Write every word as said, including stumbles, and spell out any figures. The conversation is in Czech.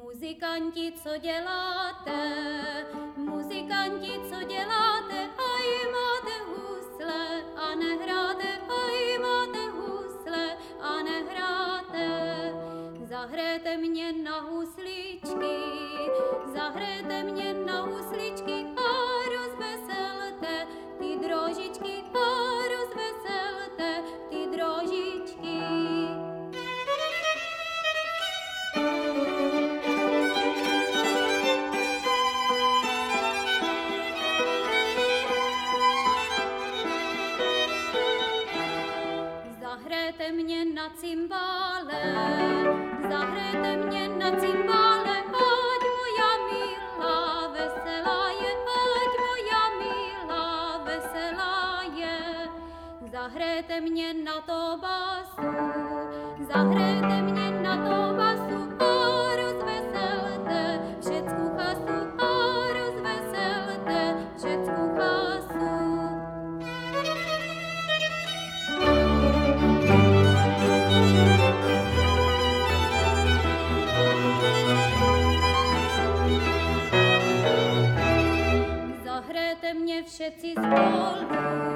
Muzikanti, co děláte? Muzikanti, co děláte? Aj máte husle a nehráte, aj máte husle a nehráte. Zahrajte mě na husličky, zahrajte mě na husličky a rozveselte ty drožičky a rozveselte ty drožičky. Zahrajte mě na cymbále, zahrajte mě na cymbále, ať moja milá veselá je, ať moja milá veselá je. Zahrajte mě na to basu, zahrajte mě na to basu a rozveselte všecku chasu a rozveselte všecku chasu. Zahrajte mě všetci spolu,